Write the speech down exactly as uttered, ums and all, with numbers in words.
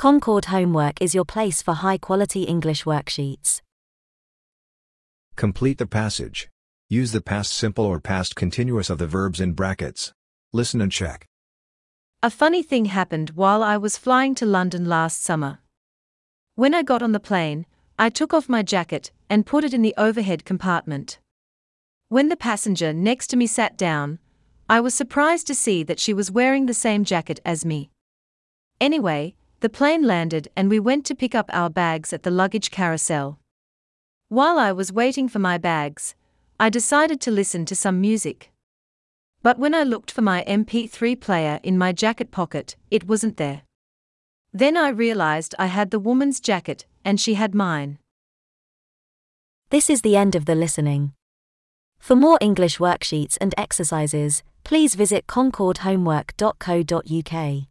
Concord Homework is your place for high-quality English worksheets. Complete the passage. Use the past simple or past continuous of the verbs in brackets. Listen and check. A funny thing happened while I was flying to London last summer. When I got on the plane, I took off my jacket and put it in the overhead compartment. When the passenger next to me sat down, I was surprised to see that she was wearing the same jacket as me. Anyway, the plane landed and we went to pick up our bags at the luggage carousel. While I was waiting for my bags, I decided to listen to some music. But when I looked for my M P three player in my jacket pocket, it wasn't there. Then I realized I had the woman's jacket and she had mine. This is the end of the listening. For more English worksheets and exercises, please visit concord homework dot co dot U K.